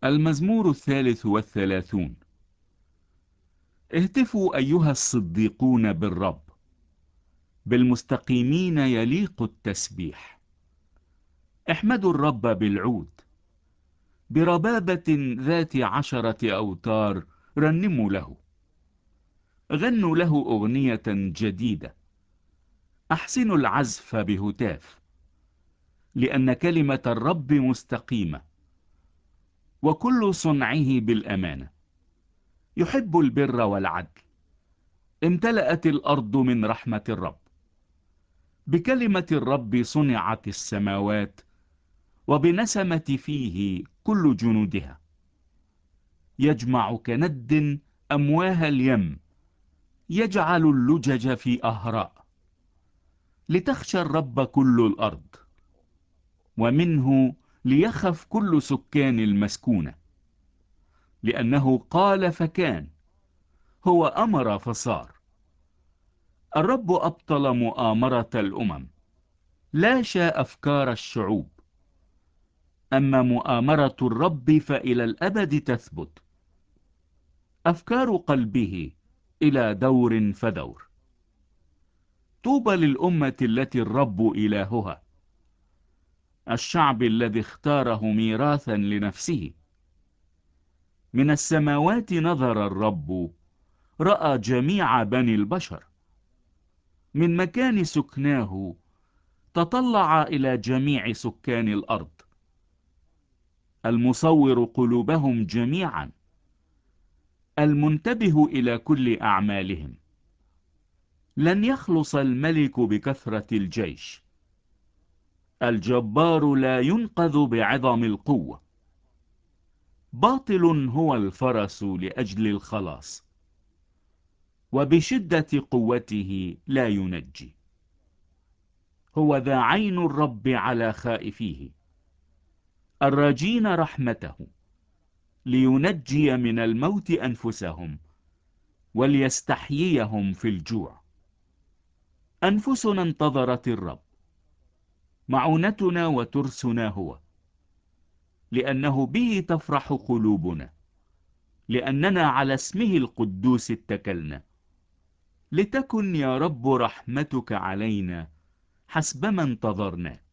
المزمور 33. اهتفوا أيها الصديقون بالرب، بالمستقيمين يليق التسبيح. احمدوا الرب بالعود، بربابة ذات 10 أوتار رنموا له. غنوا له أغنية جديدة، أحسنوا العزف بهتاف، لأن كلمة الرب مستقيمة وكل صنعه بالأمانة. يحب البر والعدل، امتلأت الأرض من رحمة الرب. بكلمة الرب صنعت السماوات، وبنسمة فيه كل جنودها. يجمع كند أمواه اليم، يجعل اللجج في أهراء. لتخشى الرب كل الأرض، ومنه ليخف كل سكان المسكونة. لأنه قال فكان، هو أمر فصار. الرب أبطل مؤامرة الأمم، لا شاء أفكار الشعوب. أما مؤامرة الرب فإلى الأبد تثبت، أفكار قلبه إلى دور فدور. طوبى للأمة التي الرب إلهها، الشعب الذي اختاره ميراثا لنفسه. من السماوات نظر الرب، رأى جميع بني البشر. من مكان سكناه تطلع إلى جميع سكان الأرض. المصور قلوبهم جميعا، المنتبه إلى كل أعمالهم. لن يخلص الملك بكثرة الجيش، الجبار لا ينقذ بعظم القوة. باطل هو الفرس لأجل الخلاص، وبشدة قوته لا ينجي. هو ذا عين الرب على خائفيه، الراجين رحمته، لينجي من الموت أنفسهم، وليستحييهم في الجوع. أنفسنا انتظرت الرب، معونتنا وترسنا هو. لأنه به تفرح قلوبنا، لأننا على اسمه القدوس اتكلنا. لتكن يا رب رحمتك علينا حسبما انتظرناك.